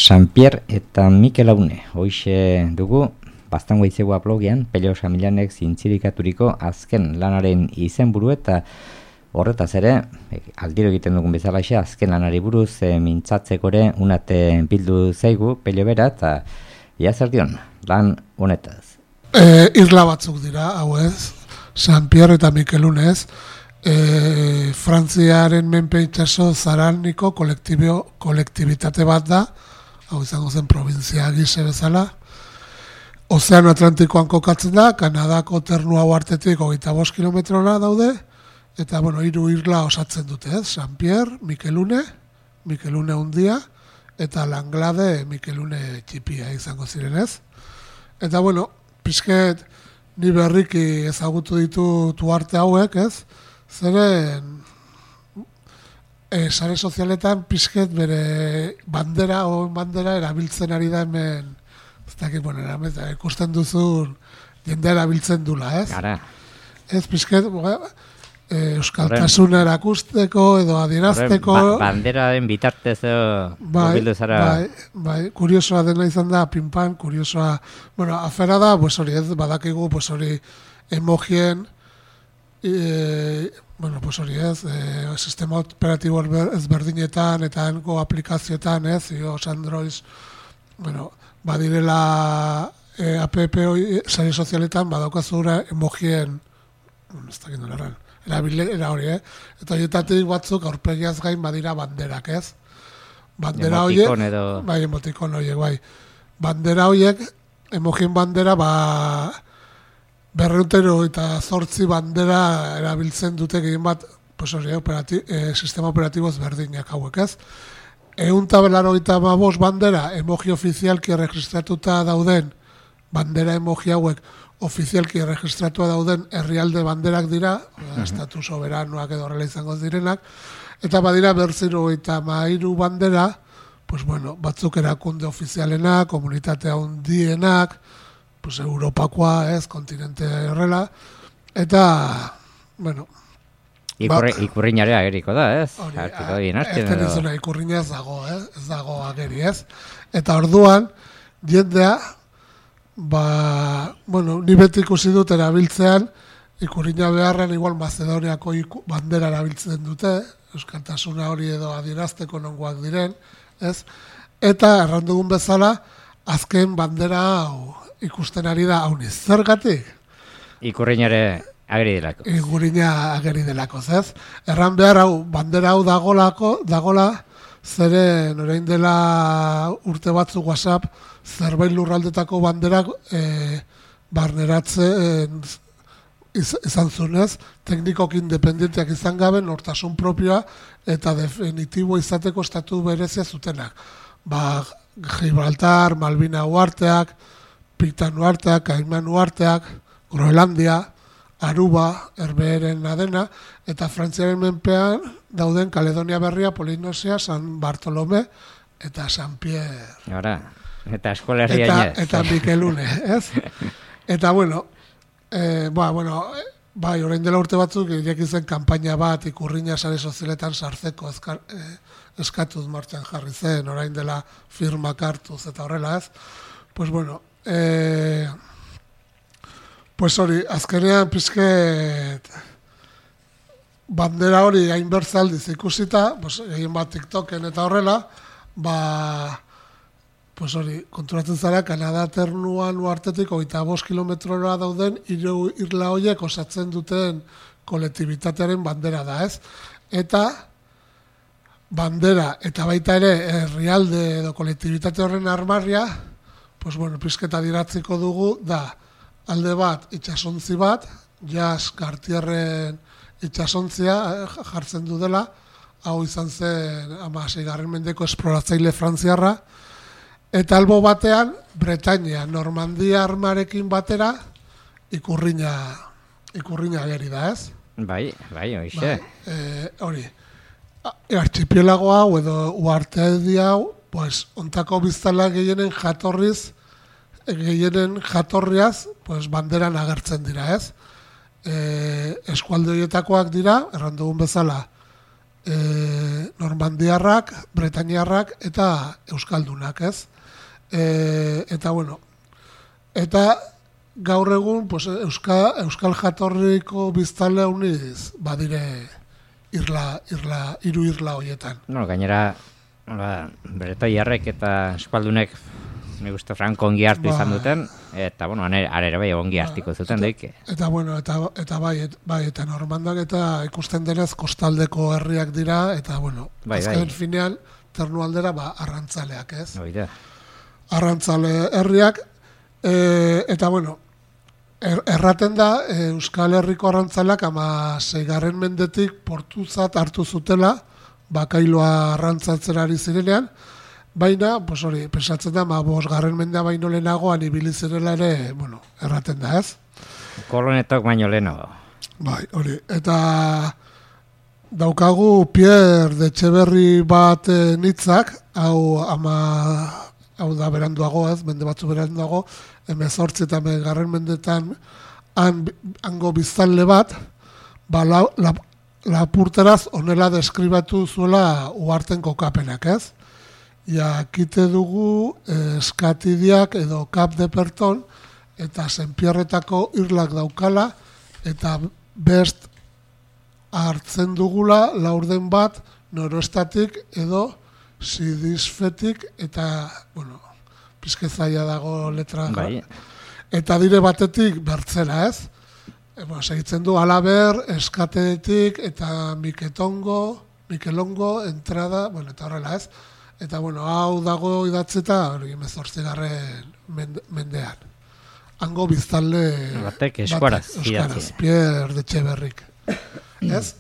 Jean-Pierre eta Mikel Aune, hoxe dugu, Baztango Itzegoa blogean, Pello Samilanek zintzirikaturiko azken lanaren izenburu eta horretaz ere, aldiro egiten dugun bezalaxe, azken lanari buruz mintzatzekore unate bildu zaigu, Pello bera, eta ia zer dion, lan honetaz. Isla batzuk dira, hau ez, Jean-Pierre eta Mikel Aunez, Frantziaren menpe itsaso zaraniko kolektibitate bat da, hau izango zen provintzia gise bezala. Ozeano Atlantikoan kokatzen da, Kanadako Ternua uhartetik 25 kilometrora daude, eta bueno, 3 isla osatzen dute, ez? Jean-Pierre, Mikel Aune hundia, eta Langlade, Mikel Aune txipia izango ziren, ez? Eta bueno, pixket ni berriki ezagutu ditu tuarte hauek, ez? Zeren sare sozialetan pixket bere bandera erabiltzen ari da hemen, ez dakit, bueno, ikusten duzun jendea erabiltzen dula, ez? Gara. Ez pixket, euskaltasuna erakusteko edo adierazteko. Banderaren bitartez mobildu zara. Bai, kuriosoa dena izan da, pinpan, kuriosoa, bueno, afera da, pues hori ez, badakigu, pues hori emojien, bueno, pues hori ez, sistema operatibo ezberdinetan eta hanko aplikazioetan, ez, iOS, Android, bueno, badirela app sare sozialetan badaukazura emojien, ez dakit nola erabilera hori, eta horietatik batzuk aurpegiaz gain badira banderak, ez? Bandera horiek, bai, emotikon horiek, bai. Bandera horiek, emojien bandera, 208 bandera erabiltzen dute gehien bat, pues hori, sistema operatibo ezberdinak hauek, ez? 185 bandera emoji ofizialki erregistratuta dauden, bandera emoji hauek ofizialki erregistratua dauden herrialde banderak dira, estatu soberanoak edo horrela izango direnak, eta badira 233 bandera, pues bueno, batzuk erakunde ofizialenak, komunitatea handienak, pues Europakoa, ez, kontinente horrela, eta, bueno, ikurrinare ageriko da, ez? Ikurrina ez dago ageri, ez? Eta orduan, jendea, bueno, ni beti ikusi dut erabiltzean, ikurrina beharren igual Macedoniako bandera erabiltzen dute, euskaltasuna hori edo adierazteko nongoak diren, ez? Eta errandugun bezala, azken bandera hau ikusten ari da hauniz. Zergatik? Ikurrinare ageri delako. Ikurrina ageri delako, ez? Erran behar hau, bandera hau dagola, zeren orain dela urte batzuk WhatsApp zerbait lurraldetako banderak barneratzen izan zunez, teknikok independenteak izan gabe, nortasun propioa eta definitibo izateko estatu berezia zutenak. Gibraltar, Malvina uharteak, Pitcairn uharteak, Cayman uharteak, Groenlandia, Aruba, Herberen adena, eta Frantziaren menpean dauden Kaledonia Berria, Polinesia, San Bartolome eta San Pierre. Gara, eta eskola herria eta Mikel Aune, ez? Eta bueno, bai, orain dela urte batzuk ireki zen kanpaina bat ikurrina sare sozialetan sartzeko eskatuz martxan jarri zen, orain dela firmak hartuz eta horrela, ez? Pues bueno, pues hori, azkenean pizket bandera hori hainbertzaldiz ikusita, pues egin bat TikToken eta horrela, pues hori, konturatzen zara, Kanada Ternuan uhartetik 25 kilometrora dauden 3 isla horiek osatzen duten kolektibitatearen bandera da, ez? Eta bandera eta baita ere herrialde edo kolektibitate horren armarria, pues bueno, pizketa diratziko dugu da alde bat itsasontzi bat, Jas Cartierren itsasontzia jartzen du dela, hau izan zen 16. mendeko esploratzaile frantziarra, eta albo batean Bretainia, Normandia armarekin batera ikurrina ageri da, ez? Bai, hoxe. Hori, archipielago hau edo uhartedi hau, pues, ontako biztala gehienen jatorriaz, pues, banderan agertzen dira, ez? Eskualde horietakoak dira, errandugun bezala, normandiarrak, bretainiarrak eta euskaldunak, ez? Eta bueno, eta gaur egun pues, euskal jatorriko biztanle uniz badire hiru irla horietan. No, gainera bretoiarrek eta eskualdunek nik uste Franco ongi hartu izan duten, eta bueno, ere bai ongi hartiko zuten daik. Eta bueno, eta bai, eta normandak eta ikusten denez kostaldeko herriak dira, eta bueno, azken finean ternualdera arrantzaleak, ez? Oida. Arrantzale herriak, eta bueno, erraten da Euskal Herriko arrantzaleak 6. mendetik portuzat hartu zutela, bakailoa arrantzatzen ari zirenean, baina, pues hori, pensatzen da, 5. mendea baino lehenagoan ibili zirela ere, bueno, erraten da, ez? Kolonetok baino lehenago. Bai, hori, eta daukagu Pierre de Etxeberri bat nitzak, hau da beranduago, ez, mende batzu beranduago, 18 eta 20. mendetan hango biztanle bat, lapurteraz onela deskribatu zuela uharten kokapenak, ez? Kite dugu eskatidiak edo Cap de Perton eta Senpierretako irlak daukala eta best hartzen dugula laurden bat noroestatik edo sidisfetik eta, bueno, pizkezaia dago letra. Bai. Eta dire batetik bertzera, ez? Segitzen du Alaber, eskatetik eta Mikelongo, entrada, bueno, eta horrela, ez? Eta, bueno, hau dago idatzeta, 18. mendean. Hango biztanle... Batek eskuaraz. Pierre de Etxeberrik. Ez?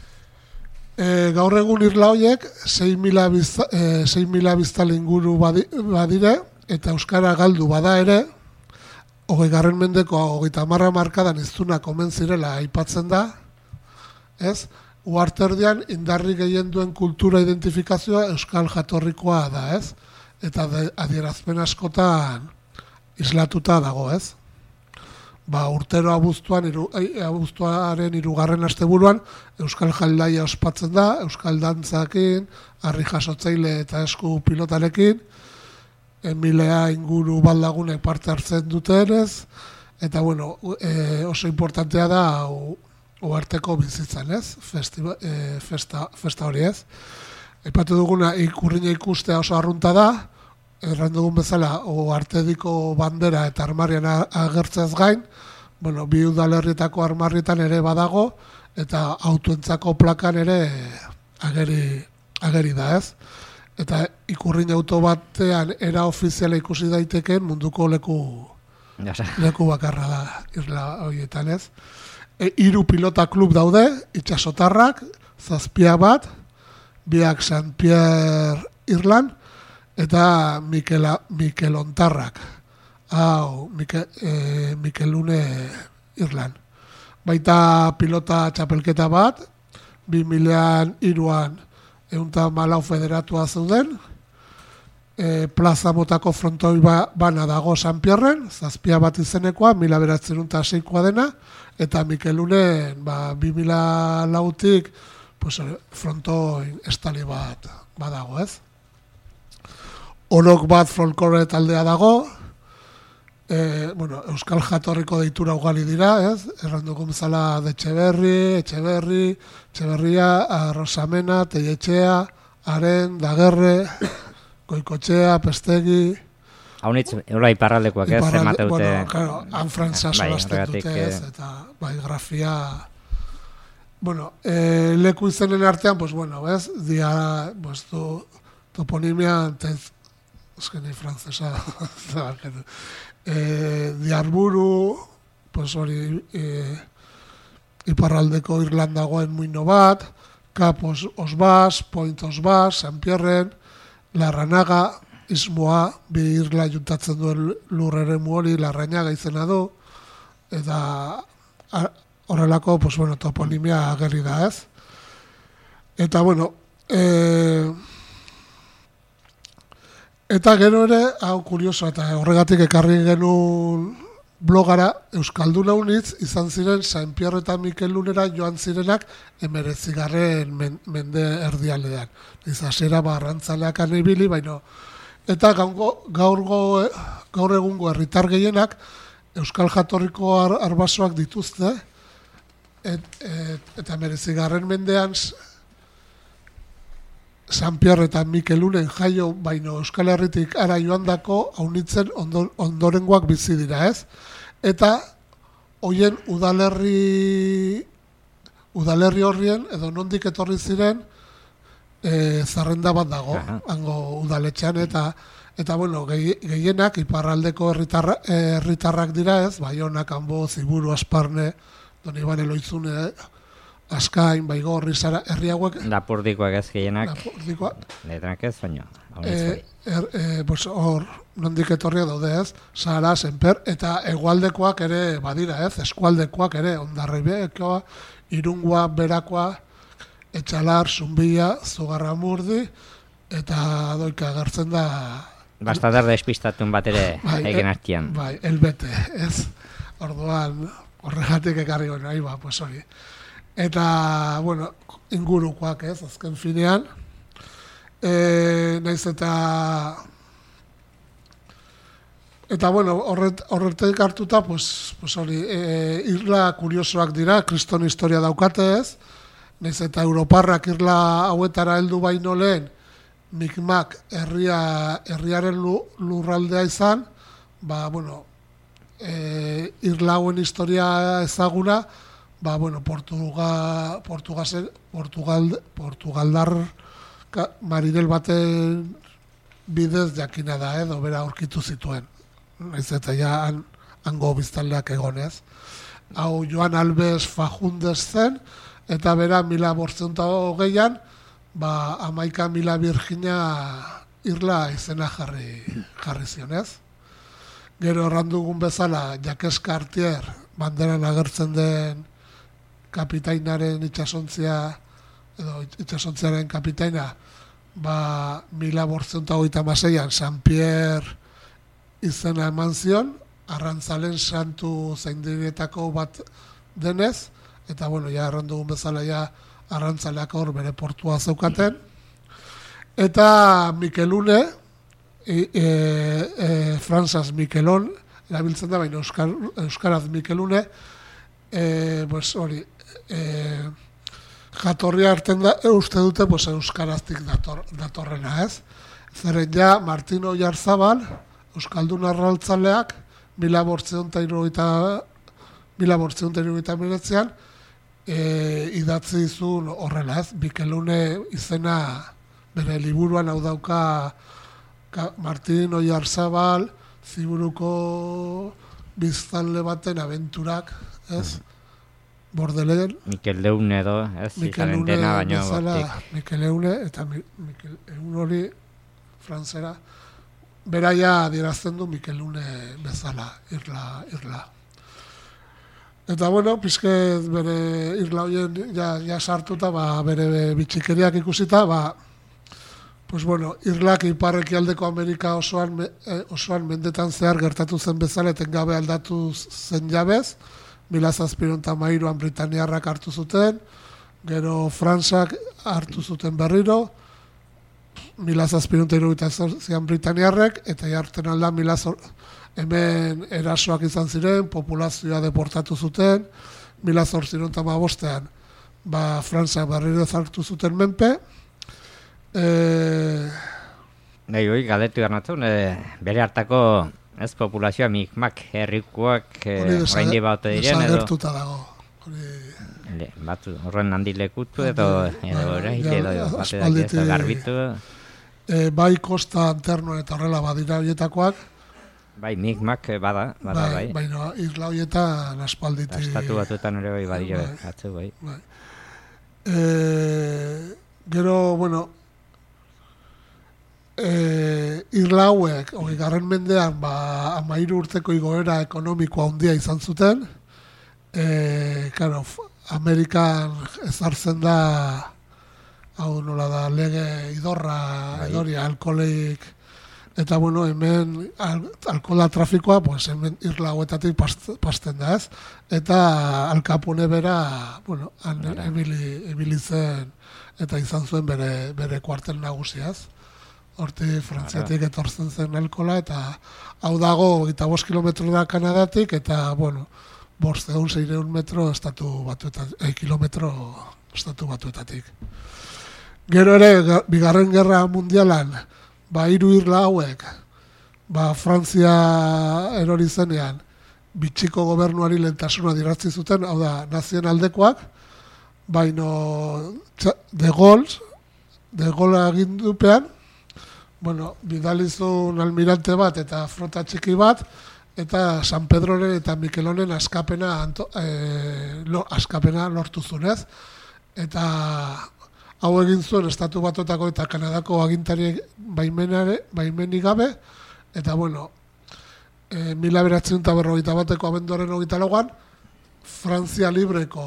Gaur egun irla horiek 6.000 biztanle inguru badire, eta euskara galdu bada ere, 20. mendeko 30. markadan iztunak omen zirela aipatzen da, ez? Uharterdian indarri gehien duen kultura identifikazioa euskal jatorrikoa da, ez? Eta adierazpen askotan islatuta dago, ez? Urtero abuztuaren 2. asteburuan euskal jaldaia ospatzen da, euskal dantzakin, harri jasotzaile eta esku pilotarekin, 1000 inguru baldagunek parte hartzen dutenez, eta bueno, oso importantea da uharteko bizitzan, ez? Festa hori, ez? Aipatu duguna ikurrina ikustea oso arrunta da, erran dugun bezala uhartediko bandera eta armarrian agertzez gain, bueno, bi udalerrietako armarrietan ere badago, eta autoentzako plakan ere ageri da, ez? Eta ikurrin auto batean era ofiziala ikusi daiteken munduko leku bakarra da irla horietan, ez? 3 pilota klub daude, itxasotarrak, 7 bat, 2 Saint Pierre Irlan, eta Mikelontarrak, Mikelune Irlan. Baita pilota txapelketa bat, 2003an 114 federatua zeuden, plaza motako frontoi bana dago San Pierren, 7 bat izenekoa, 1906koa dena, eta Mikelunen 2004tik frontoi estali bat badago, ez? Orok bat folklore taldea dago, euskal jatorriko deitura ugari dira, ez? Erranduko bezala de Etxeberria, Arrosamena, Teietxea, Aren, Dagerre, Goikotxea, Pestegi... Haunitz, eula iparraldekoak ez, emateute... Bueno, claro, han frantza solazten dute ez, eta grafia... Bueno, leku izenen artean, pues bueno, ez? Toponimia, eskeni frantzesa, Diarburu, pues hori, iparraldeko Irlandagoen muino bat, Cap Osbas, Point Osbas, San Pierren, Larranaga, Ismoa, bi irla juntatzen duen lurreremu hori, Larrañaga izena du, eta horrelako, pues bueno, toponimia agerri da, ez? Eta, bueno, eta gero ere, hau kurioso, eta horregatik ekarri genuen blogara Euskalduna unitz izan ziren Saint Pierre eta Mikel Lunera joan zirenak 19. Mende erdialdean. Izasera arrantzaleak anibili, baino. Eta gaur egungo herritar gehienak Euskal jatorriko arbasoak dituzte, eta 19. mendean San Pierre eta Mikelunen jaio baino Euskal Herritik ara joandako aunitzen ondorengoak bizi dira, ez? Eta hoien udalerri horrien edo nondik etorri ziren zerrenda bat dago, hango udaletxean, eta bueno, gehienak iparraldeko herritarrak dira, ez? Baionak, Anbo, Ziburu, Asparne, Donibane Loizune, Askain, Baigorri, Zara, herri hauek... Lapurdikoak ez gehienak. Lapurdikoak. Letrak ez, baino. Hor, nondik etorriak daude, ez? Zara, Senper, eta hegoaldekoak ere badira, ez? Eskualdekoak ere, Hondarribiakoa, Irungoa, Berakoa, Etxalar, Zumbia, Zugarramurdi, eta doika agertzen da... Bastadar despistatun bat ere egen artian. Bai, elbete, ez? Orduan, horregatik ekarri gona, pues hori. Eta, bueno, ingurukoak, ez, azken finean. Naiz eta, bueno, horretik hartuta, pues hori, irla kuriosoak dira, kriston historia daukate, ez. Naiz eta europarrak irla hauetara heldu baino lehen, Micmac herriaren lurraldea izan, ba, bueno, irla hauen historia ezaguna, ba, bueno, Portugaldar marinel baten bidez jakina da, edo bera aurkitu zituen. Naiz eta ja hango biztanleak egonez. Hau Joan Alves Fagundes zen, eta bera 1520an, ba, 11.000 Virginia irla izena jarri zionez. Gero errandugun bezala, Jacques Cartier, banderan agertzen den kapitainaren itxasontziaren kapitaina, ba, 1526an San Pierre izena eman zion, arrantzalen santu zaindiretako bat denez, eta, bueno, ja errandugun bezala, ja arrantzaleak hor bere portua zeukaten, eta Mikelune, Frantzaz Mikelon, erabiltzen da, baina Euskaraz Mikelune, pues hori, jatorria hartzen da, uste dute, pues Euskaraztik datorrena, ez? Zeren ja, Martino Jarzabal, Euskaldun arraltzaleak, 1879an, idatzi izun horrela, ez? Mikelune izena bere liburuan hau dauka Martino Jarzabal, Ziburuko biztanle baten abenturak, ez? Bordelen. Mikel Leune edo, ez? Izaren dena baino bortik. Mikel Leune, eta Mikel Leune hori frantzera, beraia adierazten du Mikel Leune bezala, irla. Eta, bueno, pizket bere irla horien ja sartuta, ba, bere bitxikeriak ikusita, ba, pues bueno, irlak ipar-ekialdeko Amerika osoan mendetan zehar gertatu zen bezala, etengabe aldatu zen jabez, 1713an Britaniarrak hartu zuten, gero Frantzak hartu zuten berriro, 1778an Britaniarrek, eta jartzen alda hemen erasoak izan ziren, populazioa deportatu zuten, 1815an ba, Frantzak berriro hartu zuten menpe, hoi, galdetu garnatzen, bere hartako ez populazioa Micmac herrikoak orain baute diren edo desagertuta dago. Horren handi lekutu edo garbitu. Bai Kosta Anterno eta horrela badira horietakoak. Bai, Micmac bada. Baina isla horietan aspalditik. Estatu batuetan ere bai badira batzu, bai. Gero, bueno, irla hauek, 20. mendean, 13 urteko igoera ekonomikoa handia izan zuten. Claro, Amerikan ezartzen da, hau nola da, lege idorra, edoria, alkoholik Eta, bueno, hemen alkohola trafikoa, pues, hemen irla hauetatik pasten da, ez? Eta Al Capone bera, bueno, ebili zen, eta izan zuen bere kuartel nagusiaz. Horti Frantziatik etortzen zen alkohola, eta hau dago 25 kilometro da Kanadatik, eta, bueno, 500-600 metro kilometro estatu batuetatik. Gero ere, Bigarren Gerra Mundialan, hiru irla hauek, Frantzia erori zenean, bitxiko gobernuari lehentasuna diratzi zuten, hau da, nazien aldekoak, baino de Gaulle agindupean, bueno, bidalizun almirante bat eta flota txiki bat, eta San Pedroren eta Mikelonen askapena lortu zunez, eta hau egin zuen Estatu Batuetako eta Kanadako agintari baimenik gabe, eta bueno, 1941ko abenduaren 24an, Frantzia libreko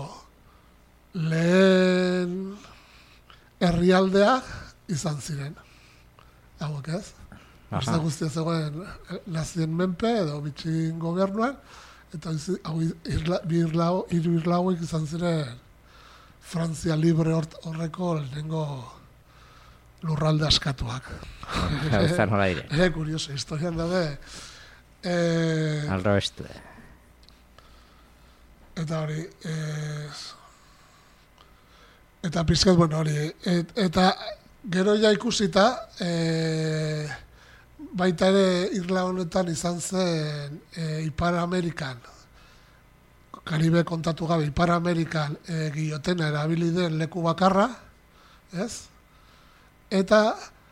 lehen herrialdea izan ziren. Hauek ez? Arza guztia zegoen nazien menpe edo bitxin gobernuan, eta hiru irla hauek izan ziren Frantzia libre horreko lehenengo lurralde askatuak. Zer nola dire. Kurioso, historian daude. Alro beste. Eta hori, eta pizkat, bueno, hori, eta gero ja ikusita, baita ere irla honetan izan zen Ipar Amerikan, Karibe kontatu gabe, Ipar Amerikan giotena erabili den leku bakarra, ez? Eta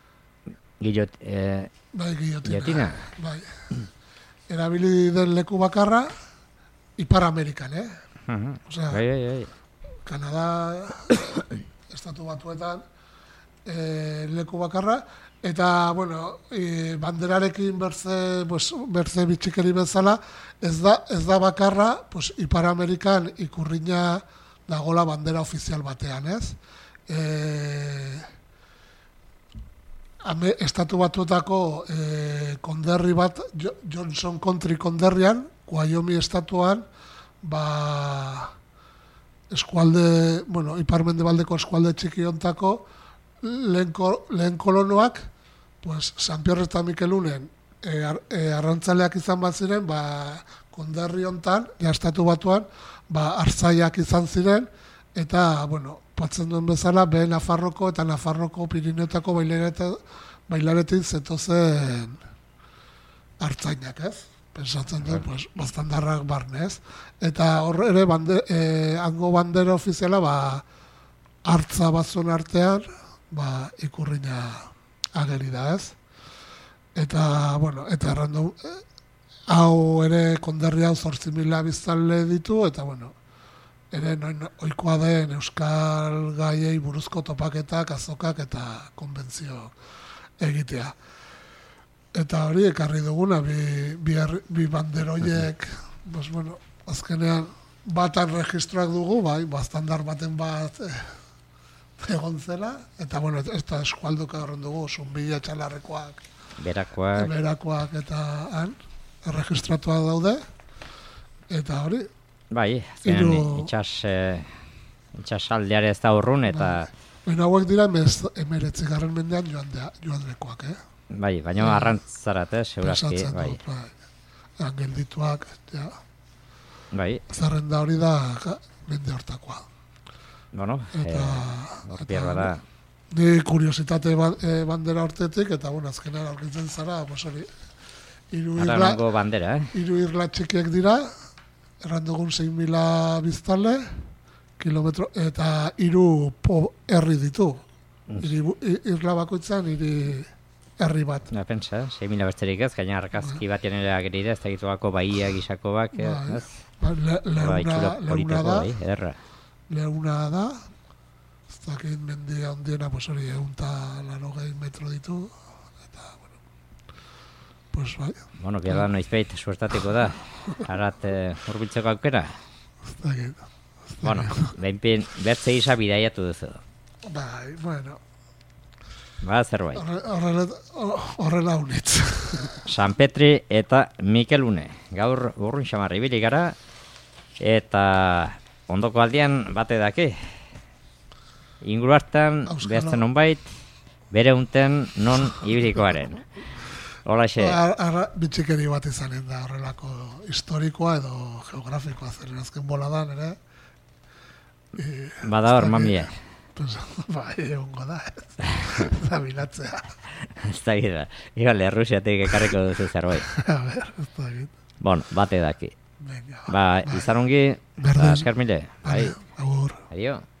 Giotina. Bai. Erabili den leku bakarra Ipar Amerikan, Osea, Kanada Estatu Batuetan leku bakarra, eta, bueno, banderarekin berze bitxikeri bezala, ez da bakarra, pues, Ipar Amerikan ikurrina dagola bandera ofizial batean, ez? Estatu Batuetako konderri bat, Johnson Country konderrian, Wyoming estatuan, eskualde, bueno, ipar-mendebaldeko eskualde txiki hontako lehen kolonoak, pues, San Pierre eta Mikelunen arrantzaleak izan bat ziren, konderri hontan, Estatu Batuan, artzaiak izan ziren, eta, bueno, patzen duen bezala, behe Nafarroko eta Nafarroko Pirineotako bailaretin zetozen artzainak, ez? Pensatzen duen, pues, bastandarrak barnez. Eta horre ere, hango bandera ofiziala, hartza batzuen artean, ikurrina ageri da, ez? Eta, bueno, eta errandu, hau ere konderri hau 8.000 biztanle ditu, eta, bueno, ere ohikoa den euskal gaiei buruzko topaketak, azokak eta konbentzio egitea. Eta hori ekarri duguna, bi banderoiek, pues, bueno, azkenean batan registroak dugu, bastandar baten bat egon zela, eta, bueno, ez da eskualduka horren dugu, Zunbila, Txalarrekoak, Berakoak eta han, erregistratua daude, eta hori. Bai, azkenean itxasaldeare ez da urrun, eta... Baina hauek dira 19. mendean joandekoak, Bai, baina arrantzarat, segurazki, bai. Angeldituak, ja. Bai. Zerrenda hori da mende hortakoa. Bueno, hortiar bada. Ni kuriositate bandera hortetik, eta, bueno, azkenean aurkitzen zara, pues hori, hiru irla txikiek dira, errandugun 6.000 biztanle, kilometro, eta hiru herri ditu. Irla bakoitzan, herri bat. Pensa, 6.000 besterik ez, gaina argazki batean ere agerida, ez da gituako bahia gisako bak, ez? Leuna da, ez dakit mendia ondiena, pues hori, 180 metro ditu, eta, bueno, pues bai. Bueno, gero noizbait, suertatiko da, harat urbiltzeko aukera? Ez dakit. Bueno, behinpin, bertze isa bidaiatu duzu. Bai, bueno. Ba, zerbait. Horrela unitz. San Petri eta Mikel Une. Gaur urrun xamarri ibili gara, eta ondoko aldian bate daki. Inguru hartan, behazten nonbait, bere unten non ibilikoaren. Holaxe. Bitxikeri bat izanen da horrelako historikoa edo geografikoa zeren azken boladan, ere? Bada hor, mamie. Bai, egongo da, da bilatzea. Ez da gira, igale, Rusiatik ekarriko duzu zerbait. A ber, ez da git. Bon, bate daki. Venga, Ba, izan ongi, esker mile. Bai, agur. Adio.